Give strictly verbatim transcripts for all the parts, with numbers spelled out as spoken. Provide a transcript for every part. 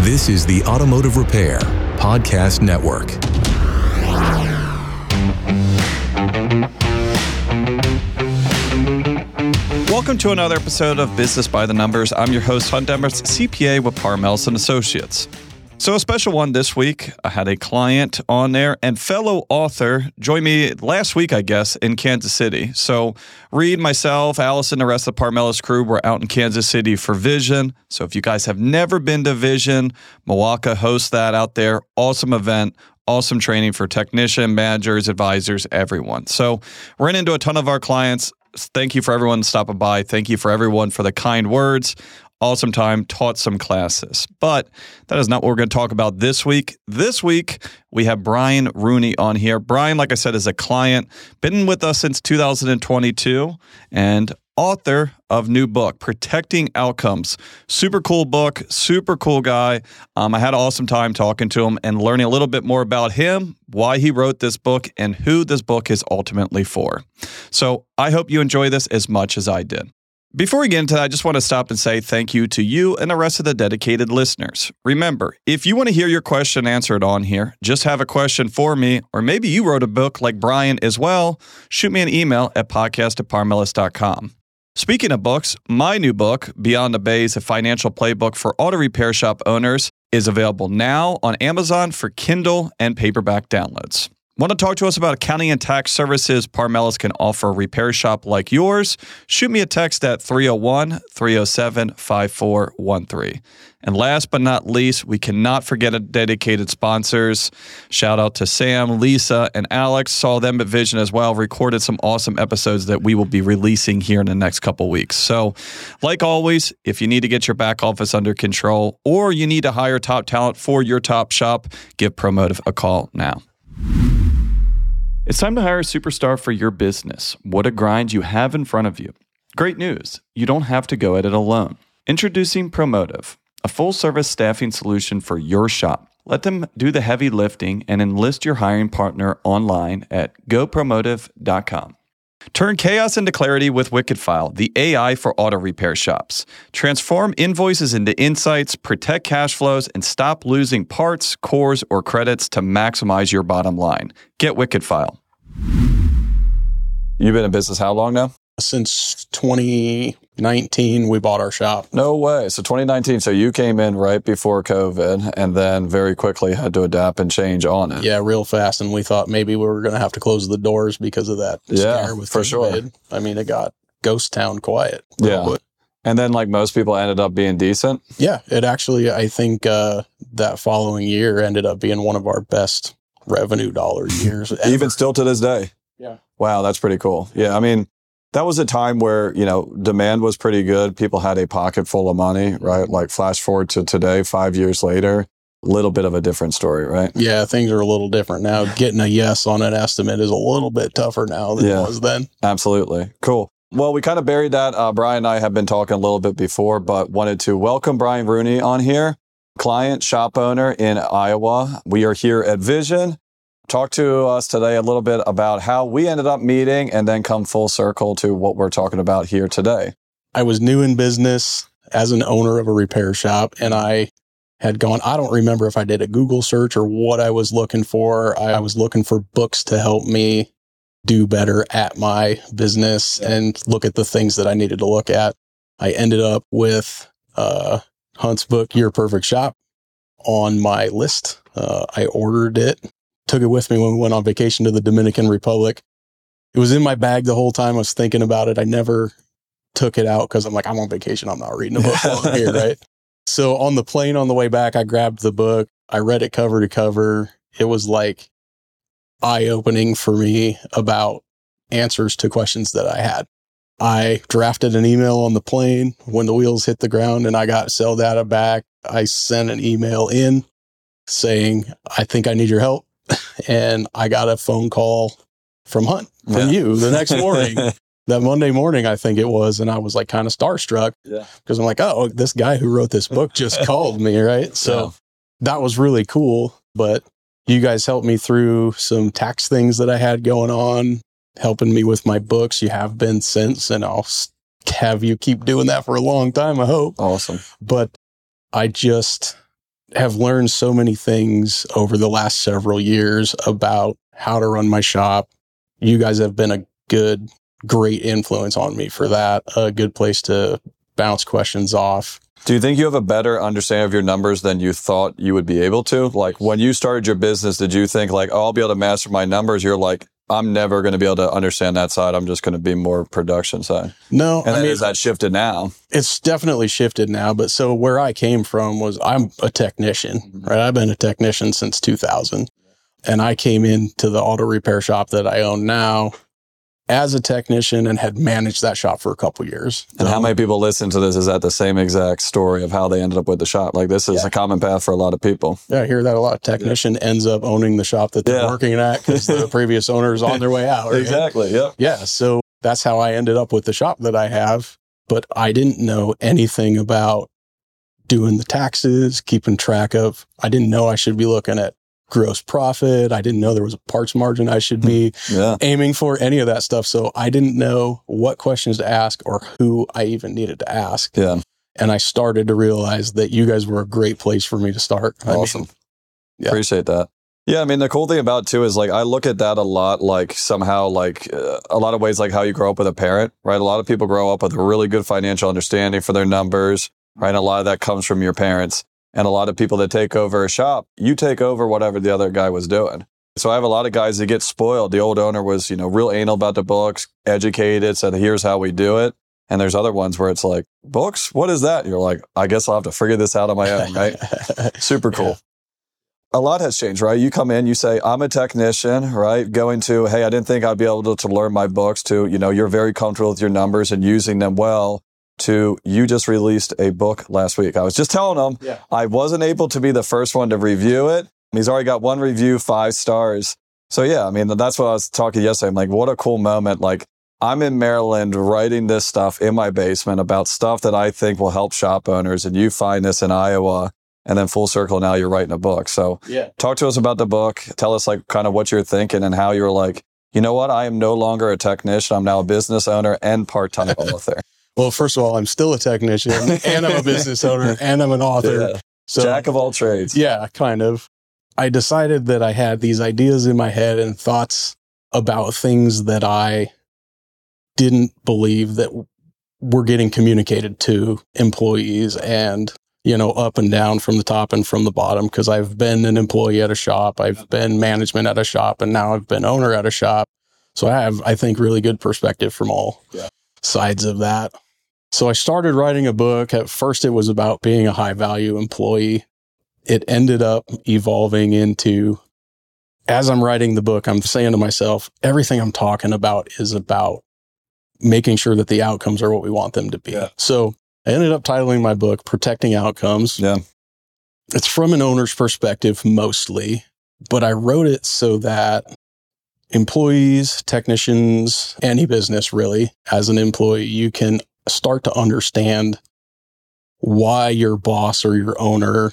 This is the Automotive Repair Podcast Network. Welcome to another episode of Business by the Numbers. I'm your host, Hunt Demers, C P A with Parr Melis Associates. So a special one this week. I had a client on there and fellow author joined me last week, I guess, in Kansas City. So Reed, myself, Allison, the rest of the Parr Melis crew were out in Kansas City for Vision. So if you guys have never been to Vision, Milwaukee hosts that out there. Awesome event. Awesome training for technician, managers, advisors, everyone. So ran into a ton of our clients. Thank you for everyone stopping by. Thank you for everyone for the kind words. Awesome time, taught some classes. But that is not what we're going to talk about this week. This week, we have Brian Rooney on here. Brian, like I said, is a client, been with us since two thousand twenty-two, and author of new book, Protecting Outcomes. Super cool book, super cool guy. Um, I had an awesome time talking to him and learning a little bit more about him, why he wrote this book, and who this book is ultimately for. So I hope you enjoy this as much as I did. Before we get into that, I just want to stop and say thank you to you and the rest of the dedicated listeners. Remember, if you want to hear your question answered on here, just have a question for me, or maybe you wrote a book like Brian as well, shoot me an email at podcast at parr melis dot com. Speaking of books, my new book, Beyond the Bays, a financial playbook for auto repair shop owners, is available now on Amazon for Kindle and paperback downloads. Want to talk to us about accounting and tax services Parr Melis can offer a repair shop like yours? Shoot me a text at three oh one, three oh seven, five four one three. And last but not least, we cannot forget our dedicated sponsors. Shout out to Sam, Lisa, and Alex. Saw them at Vision as well. Recorded some awesome episodes that we will be releasing here in the next couple weeks. So, like always, if you need to get your back office under control or you need to hire top talent for your top shop, give Promotive a call now. It's time to hire a superstar for your business. What a grind you have in front of you. Great news, you don't have to go at it alone. Introducing Promotive, a full-service staffing solution for your shop. Let them do the heavy lifting and enlist your hiring partner online at go promotive dot com. Turn chaos into clarity with WickedFile, the A I for auto repair shops. Transform invoices into insights, protect cash flows, and stop losing parts, cores, or credits to maximize your bottom line. Get WickedFile. You've been in business how long now? Since twenty nineteen, we bought our shop. No way. So twenty nineteen, so you came in right before COVID and then very quickly had to adapt and change on it. Yeah, real fast. And we thought maybe we were going to have to close the doors because of that yeah, scare with for COVID. Sure. I mean, it got ghost town quiet. Yeah. Quick. And then like most people ended up being decent? Yeah, it actually, I think uh, that following year ended up being one of our best revenue dollar years. Even still to this day? Yeah. Wow, that's pretty cool. Yeah, I mean, that was a time where, you know, demand was pretty good. People had a pocket full of money, right? Like flash forward to today, five years later, a little bit of a different story, right? Yeah, things are a little different now. Getting a yes on an estimate is a little bit tougher now than yeah, it was then. Absolutely. Cool. Well, we kind of buried that. Uh, Brian and I have been talking a little bit before, but wanted to welcome Brian Rooney on here, client, shop owner in Iowa. We are here at Vision. Talk to us today a little bit about how we ended up meeting and then come full circle to what we're talking about here today. I was new in business as an owner of a repair shop, and I had gone, I don't remember if I did a Google search or what I was looking for. I was looking for books to help me do better at my business and look at the things that I needed to look at. I ended up with uh, Hunt's book, Your Perfect Shop, on my list. Uh, I ordered it. Took it with me when we went on vacation to the Dominican Republic. It was in my bag the whole time. I was thinking about it. I never took it out because I'm like, I'm on vacation. I'm not reading a book while I'm here, right? So on the plane on the way back, I grabbed the book. I read it cover to cover. It was like eye-opening for me about answers to questions that I had. I drafted an email on the plane when the wheels hit the ground and I got cell data back. I sent an email in saying, I think I need your help. And I got a phone call from Hunt, from yeah. you the next morning, that Monday morning, I think it was. And I was like kind of starstruck because yeah. I'm like, oh, this guy who wrote this book just called me. Right. So yeah. that was really cool. But you guys helped me through some tax things that I had going on, helping me with my books. You have been since, and I'll have you keep doing that for a long time, I hope. Awesome. But I just have learned so many things over the last several years about how to run my shop. You guys have been a good, great influence on me for that. A good place to bounce questions off. Do you think you have a better understanding of your numbers than you thought you would be able to? Like when you started your business, did you think like, oh, I'll be able to master my numbers? You're like, I'm never going to be able to understand that side. I'm just going to be more production side. No. And I then mean, is that shifted now? It's definitely shifted now. But so where I came from was I'm a technician, mm-hmm. right? I've been a technician since two thousand. And I came into the auto repair shop that I own now as a technician and had managed that shop for a couple years. And um, how many people listen to this? Is that the same exact story of how they ended up with the shop? Like this is yeah. a common path for a lot of people. Yeah, I hear that a lot. Technician yeah. ends up owning the shop that they're yeah. working at because the previous owner is on their way out. Right? Exactly. Yeah. Yeah. So that's how I ended up with the shop that I have. But I didn't know anything about doing the taxes, keeping track of, I didn't know I should be looking at gross profit. I didn't know there was a parts margin I should be yeah. aiming for, any of that stuff. So I didn't know what questions to ask or who I even needed to ask. Yeah. And I started to realize that you guys were a great place for me to start. Awesome. I mean, yeah. Appreciate that. Yeah. I mean, the cool thing about too is like, I look at that a lot, like somehow like uh, a lot of ways, like how you grow up with a parent, right? A lot of people grow up with a really good financial understanding for their numbers, right? And a lot of that comes from your parents. And a lot of people that take over a shop, you take over whatever the other guy was doing. So I have a lot of guys that get spoiled. The old owner was, you know, real anal about the books, educated, said, here's how we do it. And there's other ones where it's like, books? What is that? You're like, I guess I'll have to figure this out on my own, right? Super cool. Yeah. A lot has changed, right? You come in, you say, I'm a technician, right? Going to, hey, I didn't think I'd be able to, to learn my books, to, you know, you're very comfortable with your numbers and using them well. To you just released a book last week. I was just telling him yeah. I wasn't able to be the first one to review it. He's already got one review, five stars. So yeah, I mean, that's what I was talking yesterday. I'm like, what a cool moment. Like I'm in Maryland writing this stuff in my basement about stuff that I think will help shop owners. And you find this in Iowa and then full circle. Now you're writing a book. So yeah. talk to us about the book. Tell us like kind of what you're thinking and how you're like, you know what? I am no longer a technician. I'm now a business owner and part-time author. Well, first of all, I'm still a technician and I'm a business owner and I'm an author. Yeah. So, Jack of all trades. Yeah, kind of. I decided that I had these ideas in my head and thoughts about things that I didn't believe that were getting communicated to employees and, you know, up and down from the top and from the bottom. Because I've been an employee at a shop, I've been management at a shop, and now I've been owner at a shop. So I have, I think, really good perspective from all yeah. sides of that. So I started writing a book. At first, it was about being a high value employee. It ended up evolving into, as I'm writing the book, I'm saying to myself, everything I'm talking about is about making sure that the outcomes are what we want them to be. Yeah. So I ended up titling my book, Protecting Outcomes. Yeah. It's from an owner's perspective mostly, but I wrote it so that employees, technicians, any business really, as an employee, you can start to understand why your boss or your owner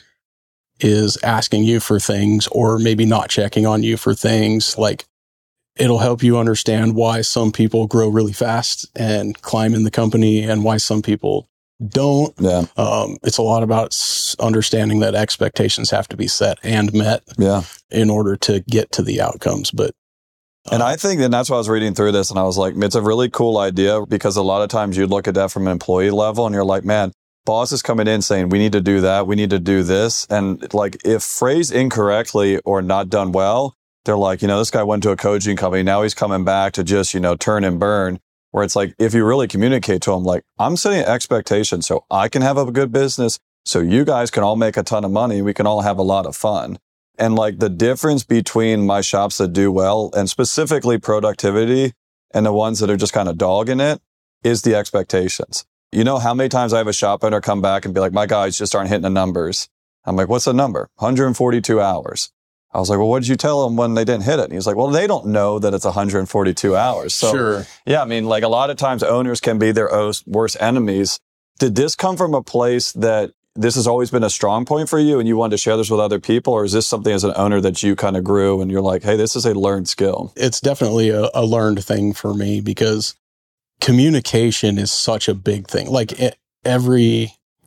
is asking you for things or maybe not checking on you for things. Like it'll help you understand why some people grow really fast and climb in the company and why some people don't. Yeah. Um, it's a lot about understanding that expectations have to be set and met yeah. in order to get to the outcomes. But And I think, and that's why I was reading through this and I was like, it's a really cool idea because a lot of times you look at that from an employee level and you're like, man, boss is coming in saying, we need to do that. We need to do this. And like, if phrased incorrectly or not done well, they're like, you know, this guy went to a coaching company. Now he's coming back to just, you know, turn and burn. Where it's like, if you really communicate to them, like, I'm setting expectations so I can have a good business, so you guys can all make a ton of money. We can all have a lot of fun. And like the difference between my shops that do well and specifically productivity and the ones that are just kind of dogging it is the expectations. You know how many times I have a shop owner come back and be like, my guys just aren't hitting the numbers. I'm like, what's the number? one hundred forty-two hours. I was like, well, what did you tell them when they didn't hit it? And he was like, well, they don't know that it's one hundred forty-two hours. So, sure. Yeah, I mean, like a lot of times owners can be their worst enemies. Did this come from a place that this has always been a strong point for you and you wanted to share this with other people? Or is this something as an owner that you kind of grew and you're like, hey, this is a learned skill? It's definitely a, a learned thing for me because communication is such a big thing. Like it, every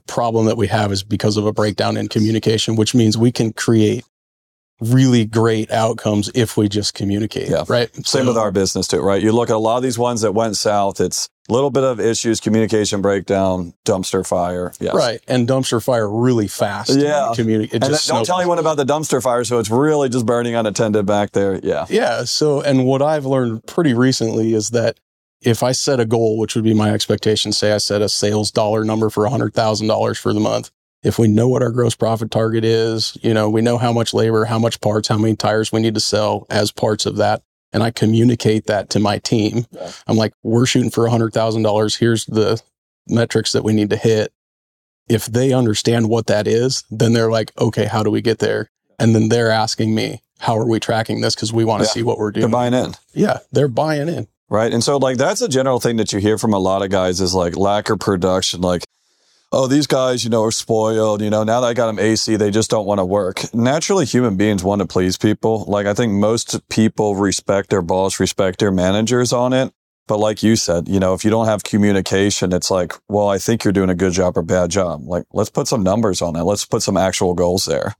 problem that we have is because of a breakdown in communication, which means we can create really great outcomes if we just communicate, yeah. right? Same so, with our business too, right? You look at a lot of these ones that went south, it's a little bit of issues, communication breakdown, dumpster fire. Yes. Right. And dumpster fire really fast. Yeah. Communi- it and just don't tell anyone about the dumpster fire, so it's really just burning unattended back there. Yeah. Yeah. So, and what I've learned pretty recently is that if I set a goal, which would be my expectation, say I set a sales dollar number for one hundred thousand dollars for the month, if we know what our gross profit target is, you know, we know how much labor, how much parts, how many tires we need to sell as parts of that, and I communicate that to my team, yeah. I'm like, we're shooting for one hundred thousand dollars. Here's the metrics that we need to hit. If they understand what that is, then they're like, okay, how do we get there? And then they're asking me, how are we tracking this? Because we want to yeah. see what we're doing. They're buying in. Yeah, they're buying in. Right. And so like, that's a general thing that you hear from a lot of guys is like lack of production. Like, oh, these guys, you know, are spoiled. You know, now that I got them A C, they just don't want to work. Naturally, human beings want to please people. Like, I think most people respect their boss, respect their managers on it. But like you said, you know, if you don't have communication, it's like, well, I think you're doing a good job or bad job. Like, let's put some numbers on it. Let's put some actual goals there.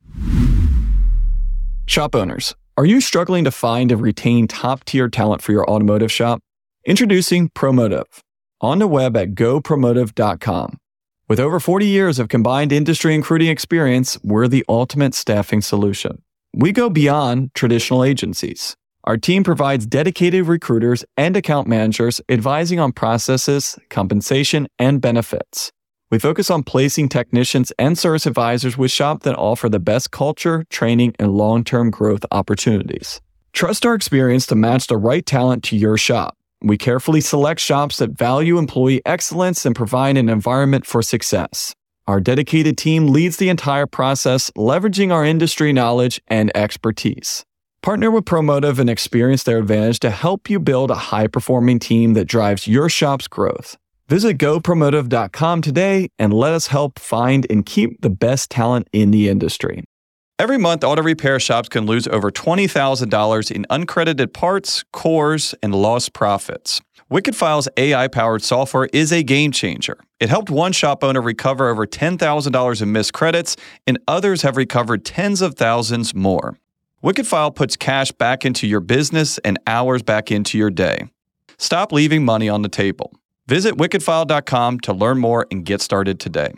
Shop owners, are you struggling to find and retain top-tier talent for your automotive shop? Introducing Promotive, on the web at go promotive dot com. With over forty years of combined industry and recruiting experience, we're the ultimate staffing solution. We go beyond traditional agencies. Our team provides dedicated recruiters and account managers advising on processes, compensation, and benefits. We focus on placing technicians and service advisors with shops that offer the best culture, training, and long-term growth opportunities. Trust our experience to match the right talent to your shop. We carefully select shops that value employee excellence and provide an environment for success. Our dedicated team leads the entire process, leveraging our industry knowledge and expertise. Partner with Promotive and experience their advantage to help you build a high-performing team that drives your shop's growth. Visit go promotive dot com today and let us help find and keep the best talent in the industry. Every month, auto repair shops can lose over twenty thousand dollars in uncredited parts, cores, and lost profits. WickedFile's A I-powered software is a game changer. It helped one shop owner recover over ten thousand dollars in missed credits, and others have recovered tens of thousands more. WickedFile puts cash back into your business and hours back into your day. Stop leaving money on the table. Visit wicked file dot com to learn more and get started today.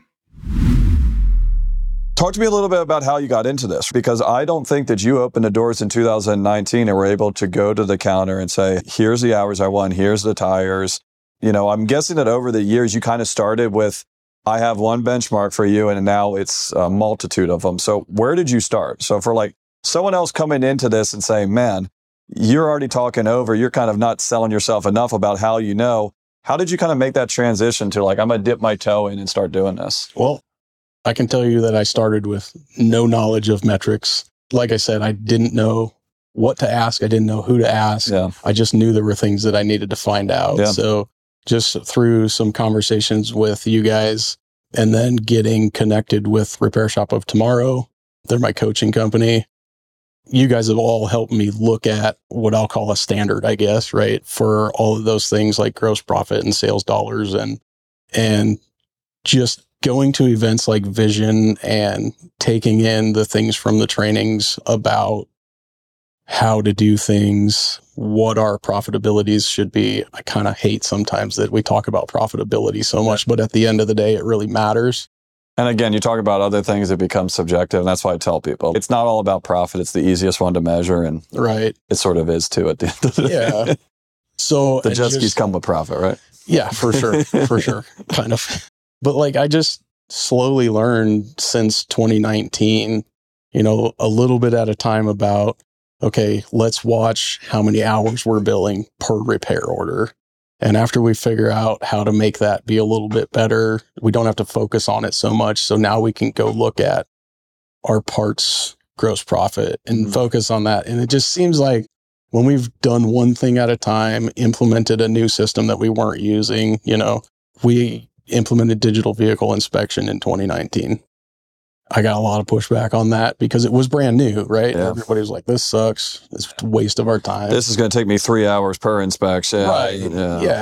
Talk to me a little bit about how you got into this, because I don't think that you opened the doors in two thousand nineteen and were able to go to the counter and say, here's the hours I want, here's the tires. You know, I'm guessing that over the years you kind of started with, I have one benchmark for you, and now it's a multitude of them. So where did you start? So for like someone else coming into this and saying, man, you're already talking over, you're kind of not selling yourself enough about how you know. How did you kind of make that transition to like, I'm going to dip my toe in and start doing this? Well, I can tell you that I started with no knowledge of metrics. Like I said, I didn't know what to ask. I didn't know who to ask. Yeah. I just knew there were things that I needed to find out. Yeah. So just through some conversations with you guys and then getting connected with Repair Shop of Tomorrow, they're my coaching company. You guys have all helped me look at what I'll call a standard, I guess, right? For all of those things like gross profit and sales dollars and, and just going to events like Vision and taking in the things from the trainings about how to do things, what our profitabilities should be. I kind of hate sometimes that we talk about profitability so much, but at the end of the day, it really matters. And again, you talk about other things that become subjective, and that's why I tell people it's not all about profit. It's the easiest one to measure, and right, it sort of is too at the end of the day. Yeah. So the jet skis come with profit, right? Yeah, for sure, for sure, kind of. But like, I just slowly learned since twenty nineteen, you know, a little bit at a time about, okay, let's watch how many hours we're billing per repair order. And after we figure out how to make that be a little bit better, we don't have to focus on it so much. So now we can go look at our parts gross profit and mm-hmm. focus on that. And it just seems like when we've done one thing at a time, implemented a new system that we weren't using, you know, we implemented digital vehicle inspection in twenty nineteen. I got a lot of pushback on that because it was brand new, right? Yeah. Everybody was like, this sucks. It's a waste of our time. This is going to take me three hours per inspection. Right. Yeah. yeah.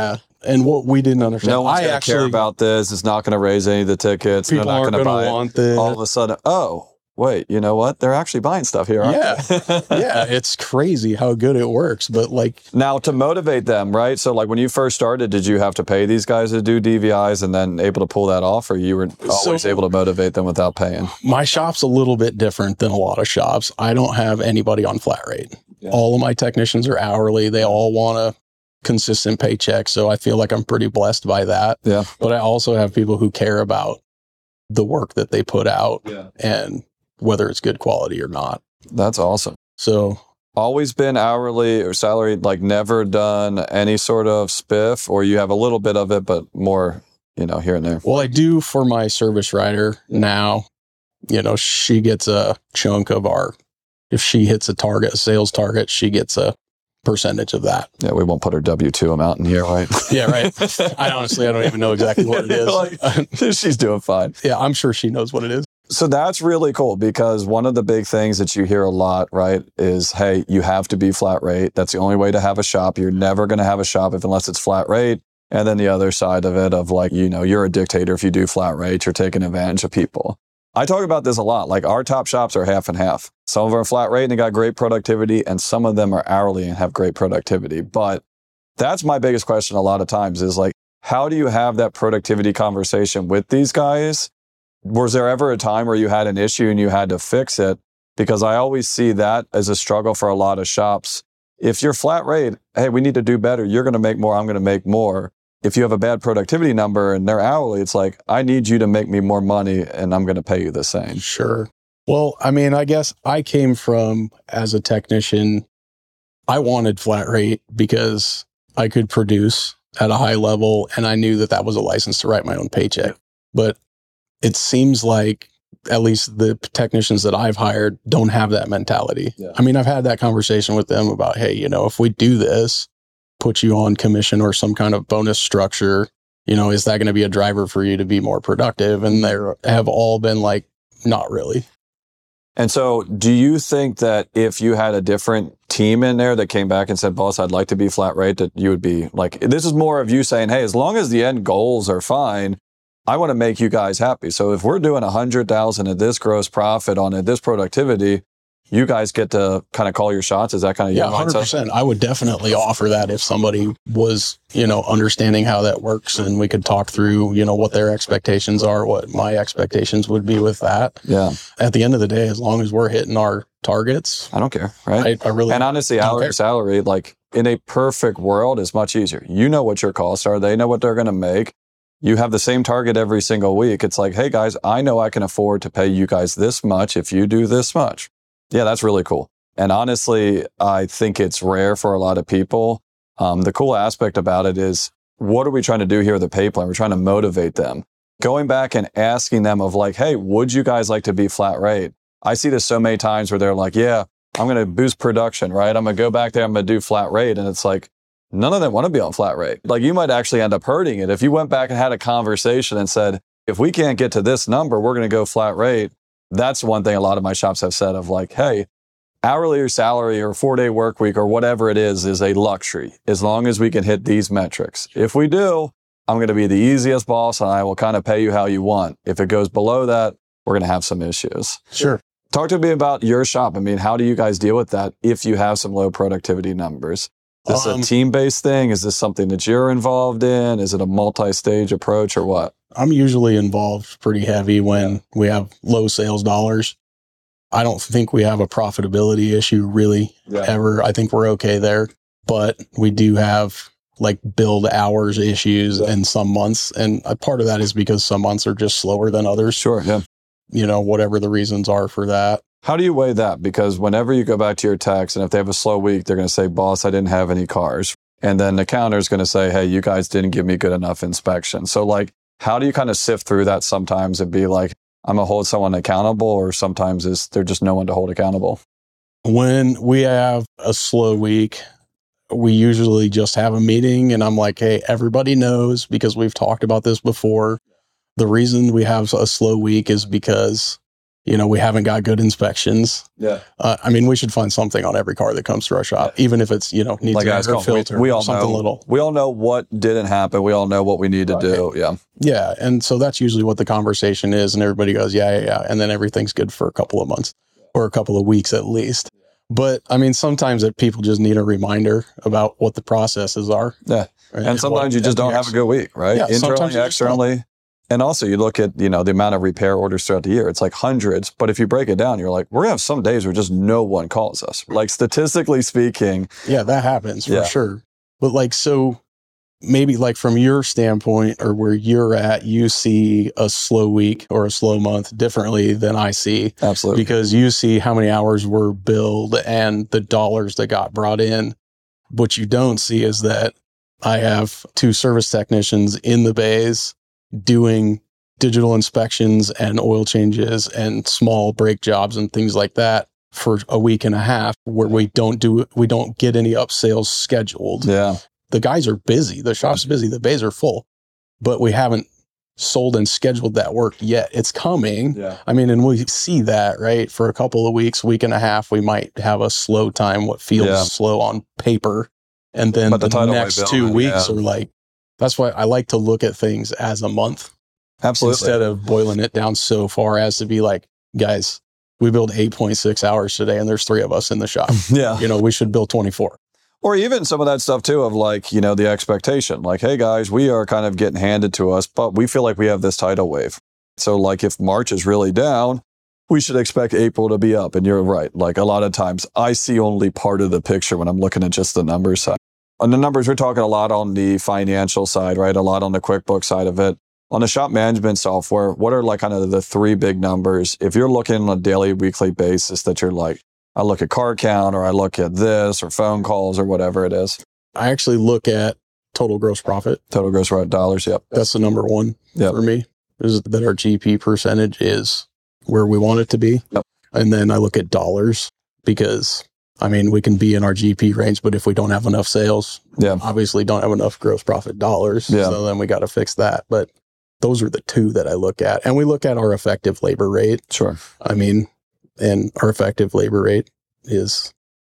And what we didn't understand, No one's I going to actually care about this. It's not going to raise any of the tickets. people They're not aren't going to going buy to it. want this. All of a sudden, oh, wait, you know what? They're actually buying stuff here, aren't Yeah. they? Yeah, it's crazy how good it works. But like, Now, to motivate them, right? So, like, when you first started, did you have to pay these guys to do D V Is and then able to pull that off, or you were always So- able to motivate them without paying? my shop's a little bit different than a lot of shops. I don't have anybody on flat rate. Yeah. All of my technicians are hourly. They all want a consistent paycheck. So I feel like I'm pretty blessed by that. Yeah. But I also have people who care about the work that they put out Yeah. and whether it's good quality or not. That's awesome. So Always been hourly or salaried, like never done any sort of spiff, or you have a little bit of it, but more, you know, here and there. Well, I do for my service rider now. You know, she gets a chunk of our, if she hits a target, a sales target, she gets a percentage of that. Yeah, we won't put her W two amount in here, right? Yeah, right. I honestly, I don't even know exactly what it is. Like, she's doing fine. Yeah, I'm sure she knows what it is. So that's really cool, because one of the big things that you hear a lot, right, is, hey, you have to be flat rate. That's the only way to have a shop. You're never going to have a shop if unless it's flat rate. And then the other side of it of like, you know, you're a dictator if you do flat rate. You're taking advantage of people. I talk about this a lot. Like, our top shops are half and half. Some of them are flat rate and they got great productivity, and some of them are hourly and have great productivity. But that's my biggest question a lot of times is like, how do you have that productivity conversation with these guys? Was there ever a time where you had an issue and you had to fix it? Because I always see that as a struggle for a lot of shops. If you're flat rate, hey, we need to do better. You're going to make more. I'm going to make more. If you have a bad productivity number and they're hourly, it's like, I need you to make me more money and I'm going to pay you the same. Sure. Well, I mean, I guess I came from, as a technician, I wanted flat rate because I could produce at a high level and I knew that that was a license to write my own paycheck. But it seems like at least the technicians that I've hired don't have that mentality. Yeah. I mean, I've had that conversation with them about, hey, you know, if we do this, put you on commission or some kind of bonus structure, you know, is that going to be a driver for you to be more productive? And they have all been like, not really. And so do you think that if you had a different team in there that came back and said, boss, I'd like to be flat rate, that you would be like, this is more of you saying, hey, as long as the end goals are fine, I want to make you guys happy. So if we're doing a hundred thousand at this gross profit on at this productivity, you guys get to kind of call your shots. Is that kind of Yeah, your one hundred percent. mindset? I would definitely offer that if somebody was, you know, understanding how that works and we could talk through, you know, what their expectations are, what my expectations would be with that. Yeah. At the end of the day, as long as we're hitting our targets, I don't care. Right. I, I really And honestly, don't hourly care. salary, like in a perfect world, is much easier. You know what your costs are. They know what they're going to make. You have the same target every single week. It's like, hey guys, I know I can afford to pay you guys this much if you do this much. Yeah, that's really cool. And honestly, I think it's rare for a lot of people. Um, the cool aspect about it is, what are we trying to do here with the pay plan? We're trying to motivate them. Going back and asking them of like, hey, would you guys like to be flat rate? I see this so many times where they're like, yeah, I'm going to boost production, right? I'm going to go back there, I'm going to do flat rate. And it's like, none of them want to be on flat rate. Like, you might actually end up hurting it. If you went back and had a conversation and said, if we can't get to this number, we're going to go flat rate. That's one thing a lot of my shops have said of like, hey, hourly or salary or four day work week or whatever it is, is a luxury as long as we can hit these metrics. If we do, I'm going to be the easiest boss and I will kind of pay you how you want. If it goes below that, we're going to have some issues. Sure. Talk to me about your shop. I mean, how do you guys deal with that if you have some low productivity numbers? Is this Um, a team-based thing? Is this something that you're involved in? Is it a multi-stage approach or what? I'm usually involved pretty heavy when we have low sales dollars. I don't think we have a profitability issue really Yeah. ever. I think we're okay there, but we do have like build hours issues in some months. And a part of that is because some months are just slower than others, Sure, yeah. you know, whatever the reasons are for that. How do you weigh that? Because whenever you go back to your techs, and if they have a slow week, they're going to say, boss, I didn't have any cars. And then the counter is going to say, hey, you guys didn't give me good enough inspection. So like, how do you kind of sift through that sometimes and be like, I'm going to hold someone accountable, or sometimes is there just no one to hold accountable? When we have a slow week, we usually just have a meeting and I'm like, hey, everybody knows, because we've talked about this before. The reason we have a slow week is because You know, we haven't got good inspections. Yeah. Uh, I mean, we should find something on every car that comes to our shop, even if it's, you know, needs Like an guys, air we, filter we all or something know, little. We all know what didn't happen. We all know what we need to Right. do. Yeah. Yeah. And so that's usually what the conversation is. And everybody goes, yeah, yeah, yeah. And then everything's good for a couple of months or a couple of weeks at least. But I mean, sometimes that people just need a reminder about what the processes are. Yeah. Right? And sometimes what, you just don't have a good week, right? Yeah, sometimes Internally, you just externally. And also you look at, you know, the amount of repair orders throughout the year, it's like hundreds. But if you break it down, you're like, we're going to have some days where just no one calls us. Like statistically speaking. Yeah, that happens for Yeah. sure. But like, so maybe like from your standpoint or where you're at, you see a slow week or a slow month differently than I see. Absolutely. Because you see how many hours were billed and the dollars that got brought in. What you don't see is that I have two service technicians in the bays doing digital inspections and oil changes and small brake jobs and things like that for a week and a half where we don't do we don't get any up sales scheduled. Yeah. The guys are busy, the shop's busy, the bays are full, but we haven't sold and scheduled that work yet. It's coming. Yeah. I mean, and we see that, right? For a couple of weeks, week and a half, we might have a slow time, what feels Yeah. slow on paper. And then But the the, title next might two build, weeks yeah. are like, that's why I like to look at things as a month Absolutely. instead of boiling it down so far as to be like, guys, we build eight point six hours today and there's three of us in the shop. Yeah. You know, we should build twenty-four. Or even some of that stuff too of like, you know, the expectation, like, hey guys, we are kind of getting handed to us, but we feel like we have this tidal wave. So like if March is really down, we should expect April to be up. And you're right. Like a lot of times I see only part of the picture when I'm looking at just the numbers side. On the numbers, we're talking a lot on the financial side, right? A lot on the QuickBooks side of it. On the shop management software, what are like kind of the three big numbers? If you're looking on a daily, weekly basis that you're like, I look at car count or I look at this or phone calls or whatever it is. I actually look at total gross profit. Total gross profit dollars. Yep. That's the number one Yep. for me, is that our G P percentage is where we want it to be. Yep. And then I look at dollars because, I mean, we can be in our G P range, but if we don't have enough sales, Yeah. obviously don't have enough gross profit dollars. Yeah. So then we got to fix that. But those are the two that I look at. And we look at our effective labor rate. Sure. I mean, and our effective labor rate is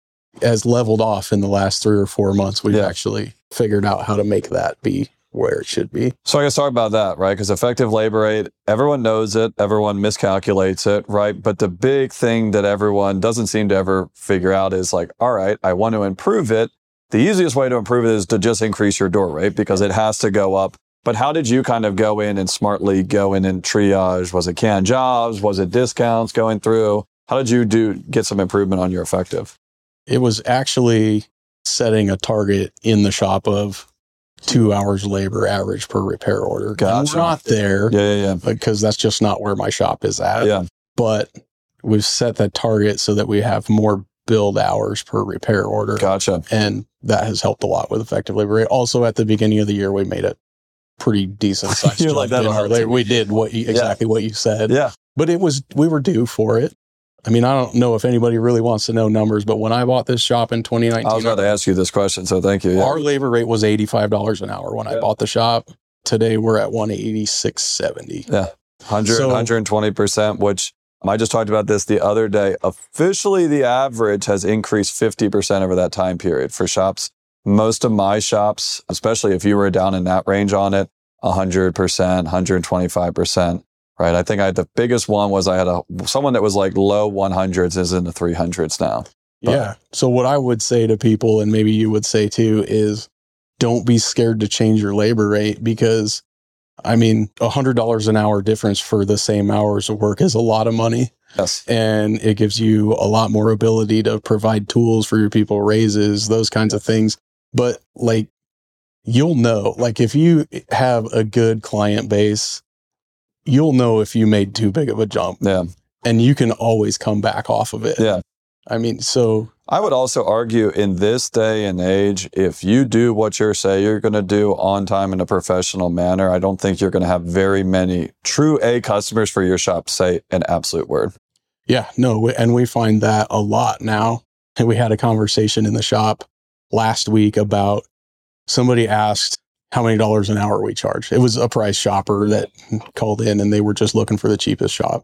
as leveled off in the last three or four months. We've Yeah. actually figured out how to make that be where it should be. So I guess talk about that, right? Because effective labor rate, everyone knows it. Everyone miscalculates it, right? But the big thing that everyone doesn't seem to ever figure out is like, all right, I want to improve it. The easiest way to improve it is to just increase your door rate because it has to go up. But how did you kind of go in and smartly go in and triage? Was it canned jobs? Was it discounts going through? How did you do get some improvement on your effective? It was actually setting a target in the shop of two hours labor average per repair order. Gotcha. I'm not there Yeah, yeah, yeah. because that's just not where my shop is at. Yeah. But we've set that target so that we have more build hours per repair order. Gotcha. And that has helped a lot with effective labor rate. Also, at the beginning of the year, we made a pretty decent size You're jump like that in on our our labor. team. We did what you, exactly what you said. Yeah. But it was, we were due for it. I mean, I don't know if anybody really wants to know numbers, but when I bought this shop in twenty nineteen, I was about to ask you this question, so thank you. Yeah. our labor rate was eighty-five dollars an hour when Yeah. I bought the shop. Today we're at one eighty-six seventy. Yeah. one hundred, So- one hundred twenty percent, which I just talked about this the other day. Officially, the average has increased fifty percent over that time period for shops. Most of my shops, especially if you were down in that range on it, one hundred percent, one hundred twenty-five percent, right? I think I had the biggest one was I had a someone that was like low one hundreds is in the three hundreds now. But- Yeah. So what I would say to people, and maybe you would say too, is don't be scared to change your labor rate because, I mean, one hundred dollars an hour difference for the same hours of work is a lot of money. Yes. And it gives you a lot more ability to provide tools for your people, raises, those kinds of things. But like, you'll know, like if you have a good client base, you'll know if you made too big of a jump Yeah. and you can always come back off of it. Yeah. I mean, so I would also argue in this day and age, if you do what you say you're going to do on time in a professional manner, I don't think you're going to have very many true A customers for your shop say an absolute word. yeah, no, we- and we find that a lot now. And we had a conversation in the shop last week about somebody asked how many dollars an hour we charge. It was a price shopper that called in and they were just looking for the cheapest shop.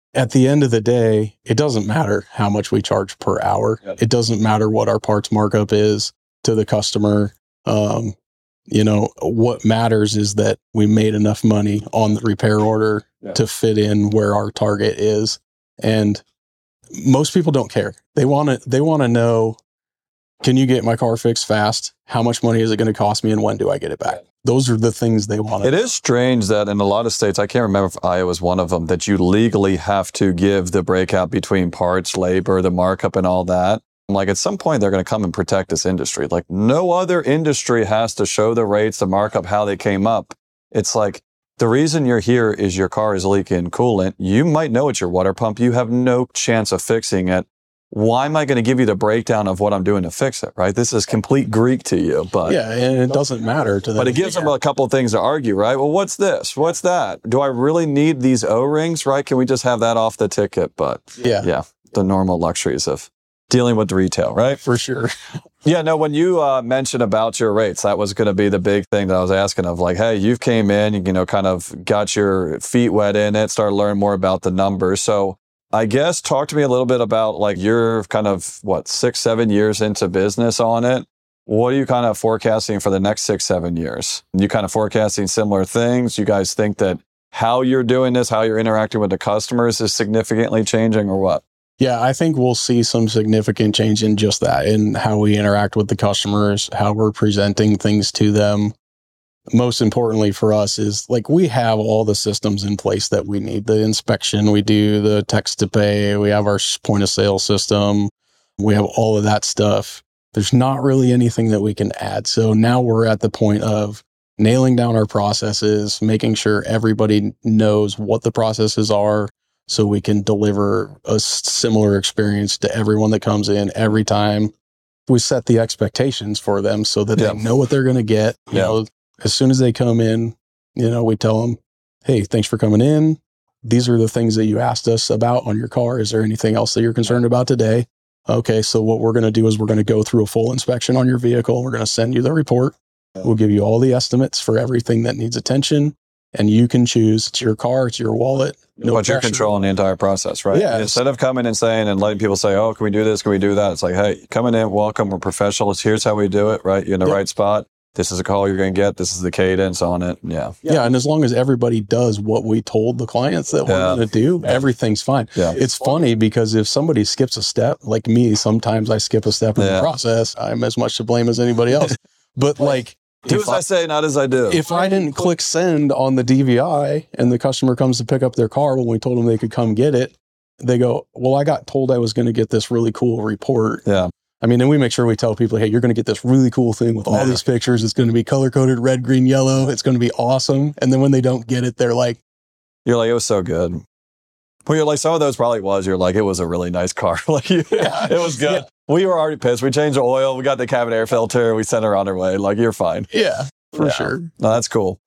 at the end of the day, it doesn't matter how much we charge per hour. Yep. It doesn't matter what our parts markup is to the customer. Um, you know, what matters is that we made enough money on the repair order Yeah. to fit in where our target is. And most people don't care. They want to, they want to know, can you get my car fixed fast? How much money is it going to cost me? And when do I get it back? Those are the things they want to It is strange that in a lot of states, I can't remember if Iowa was one of them, that you legally have to give the breakout between parts, labor, the markup, and all that. Like at some point, they're going to come and protect this industry. Like no other industry has to show the rates, the markup, how they came up. It's like the reason you're here is your car is leaking coolant. You might know it's your water pump. You have no chance of fixing it. Why am I going to give you the breakdown of what I'm doing to fix it, right? This is complete Greek to you, but Yeah, and it doesn't matter to them. but it gives them a couple of things to argue, right? Well, what's this? What's that? Do I really need these O-rings, right? Can we just have that off the ticket? But Yeah, yeah, the normal luxuries of dealing with retail, right? for sure. Yeah, no, when you uh, mentioned about your rates, that was going to be the big thing that I was asking of like, hey, you've came in, you know, kind of got your feet wet in it, started learning more about the numbers. So I guess talk to me a little bit about like you're kind of what, six, seven years into business on it. What are you kind of forecasting for the next six, seven years? You kind of forecasting similar things? You guys think that how you're doing this, how you're interacting with the customers is significantly changing or what? Yeah, I think we'll see some significant change in just that, in how we interact with the customers, how we're presenting things to them. Most importantly for us is like we have all the systems in place that we need. The inspection, we do the text to pay, we have our point of sale system, we have all of that stuff. There's not really anything that we can add. So now we're at the point of nailing down our processes, making sure everybody knows what the processes are so we can deliver a similar experience to everyone that comes in every time. We set the expectations for them so that Yeah. they know what they're going to get. You Yeah. know, as soon as they come in, you know, we tell them, hey, thanks for coming in. These are the things that you asked us about on your car. Is there anything else that you're concerned about today? Okay, so what we're going to do is we're going to go through a full inspection on your vehicle. We're going to send you the report. We'll give you all the estimates for everything that needs attention, and you can choose. It's your car, it's your wallet. No but you're pressure. controlling the entire process, right? Yeah. Instead of coming and saying and letting people say, oh, can we do this? Can we do that? It's like, hey, coming in, welcome. We're professionals. Here's how we do it, right? You're in the Yep. right spot. This is a call you're going to get. This is the cadence on it. Yeah. Yeah, and as long as everybody does what we told the clients that Yeah. we're going to do, everything's fine. Yeah. It's funny because if somebody skips a step, like me, sometimes I skip a step in Yeah. the process. I'm as much to blame as anybody else. But like, Do if as I say, not as I do. if I didn't click send on the D V I and the customer comes to pick up their car when we told them they could come get it, they go, well, I got told I was going to get this really cool report. yeah. I mean, and we make sure we tell people, hey, you're going to get this really cool thing with all Yeah. these pictures. It's going to be color coded, red, green, yellow. It's going to be awesome. And then when they don't get it, they're like, You're like, it was so good. Well, you're like, some of those probably was. You're like, it was a really nice car. Like, you- it was good. Yeah. We were already pissed. We changed the oil. We got the cabin air filter. We sent her on her way. Like, you're fine. yeah, for Yeah. sure. No, that's cool.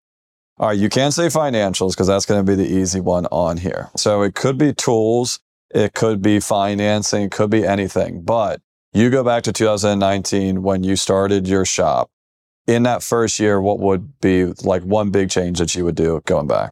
All right, you can't say financials because that's going to be the easy one on here. So it could be tools, it could be financing, it could be anything. But you go back to two thousand nineteen when you started your shop. In that first year, what would be like one big change that you would do going back?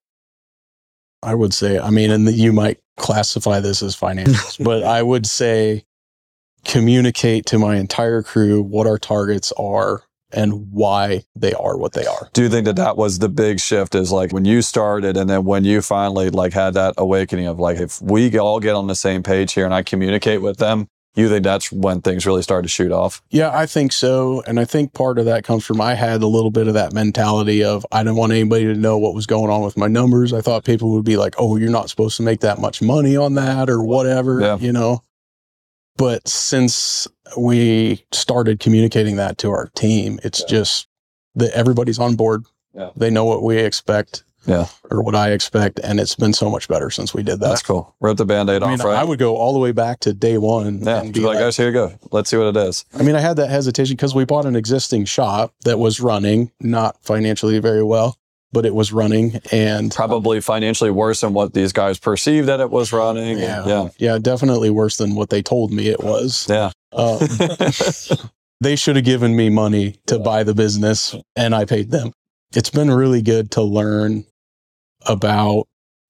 I would say, I mean, and you might classify this as financials, but I would say communicate to my entire crew what our targets are and why they are what they are. Do you think that that was the big shift is like when you started and then when you finally like had that awakening of like, if we all get on the same page here and I communicate with them, you think that's when things really started to shoot off? Yeah, I think so. And I think part of that comes from I had a little bit of that mentality of I didn't want anybody to know what was going on with my numbers. I thought people would be like, oh, you're not supposed to make that much money on that or whatever, Yeah. you know. But since we started communicating that to our team, it's Yeah. just that everybody's on board. Yeah. They know what we expect. Yeah. Or what I expect. And it's been so much better since we did that. That's cool. Rip the Band-Aid I mean, off, right? I would go all the way back to day one. yeah. and Be be like, like, guys, here you go. Let's see what it is. I mean, I had that hesitation because we bought an existing shop that was running, not financially very well, but it was running. And Probably financially worse than what these guys perceived that it was running. yeah, Yeah. yeah, definitely worse than what they told me it was. Yeah. Um, they should have given me money to buy the business and I paid them. It's been really good to learn about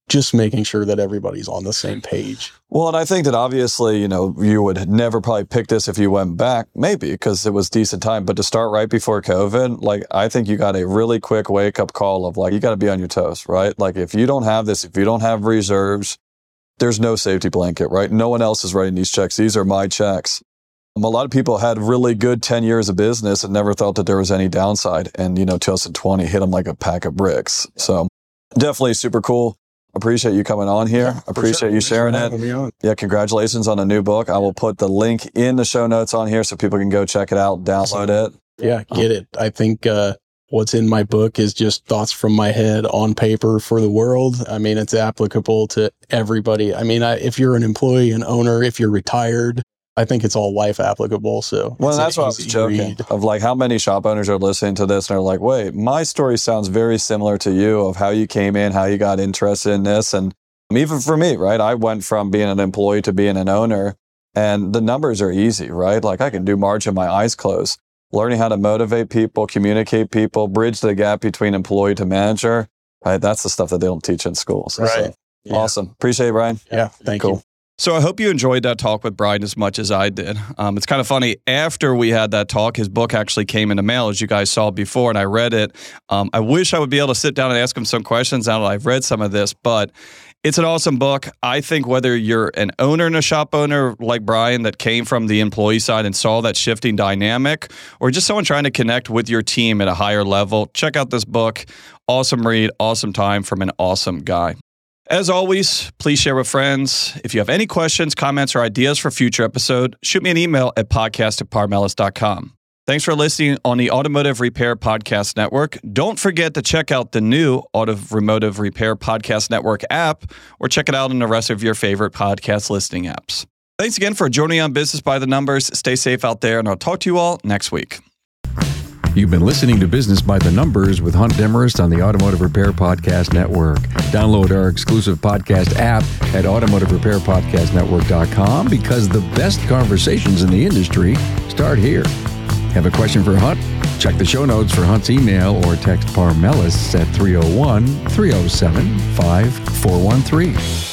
just making sure that everybody's on the same page. Well, and I think that obviously, you know, you would never probably pick this if you went back, maybe because it was decent time. But to start right before COVID, like, I think you got a really quick wake up call of like, you got to be on your toes, right? Like, if you don't have this, if you don't have reserves, there's no safety blanket, right? No one else is writing these checks. These are my checks. Um, a lot of people had really good ten years of business and never thought that there was any downside. And, you know, two thousand twenty hit them like a pack of bricks. So definitely super cool. Appreciate you coming on here. Yeah, Appreciate sure. you sharing it. Yeah, congratulations on the new book. I will put the link in the show notes on here so people can go check it out, download it. Yeah, get it. I think uh, what's in my book is just thoughts from my head on paper for the world. I mean, it's applicable to everybody. I mean, I, if you're an employee, an owner, if you're retired, I think it's all life applicable. So, well, that's what I was joking read. Of like how many shop owners are listening to this and are like, wait, my story sounds very similar to you of how you came in, how you got interested in this. And even for me, right, I went from being an employee to being an owner, and the numbers are easy, right? Like, I can do margin, my eyes closed. Learning how to motivate people, communicate people, bridge the gap between employee to manager, right? That's the stuff that they don't teach in schools. Right. So, yeah. Awesome. Appreciate it, Brian. Yeah. Thank cool. you. So I hope you enjoyed that talk with Brian as much as I did. Um, it's kind of funny. After we had that talk, his book actually came in the mail, as you guys saw before, and I read it. Um, I wish I would be able to sit down and ask him some questions now that I've read some of this, but it's an awesome book. I think whether you're an owner and a shop owner like Brian that came from the employee side and saw that shifting dynamic, or just someone trying to connect with your team at a higher level, check out this book. Awesome read, awesome time from an awesome guy. As always, please share with friends. If you have any questions, comments, or ideas for future episode, shoot me an email at podcast at parmelis dot com. Thanks for listening on the Automotive Repair Podcast Network. Don't forget to check out the new Automotive Repair Podcast Network app, or check it out on the rest of your favorite podcast listening apps. Thanks again for joining on Business by the Numbers. Stay safe out there, and I'll talk to you all next week. You've been listening to Business by the Numbers with Hunt Demarest on the Automotive Repair Podcast Network. Download our exclusive podcast app at automotive repair podcast network dot com, because the best conversations in the industry start here. Have a question for Hunt? Check the show notes for Hunt's email or text Parmelis at three oh one, three oh seven, five four one three.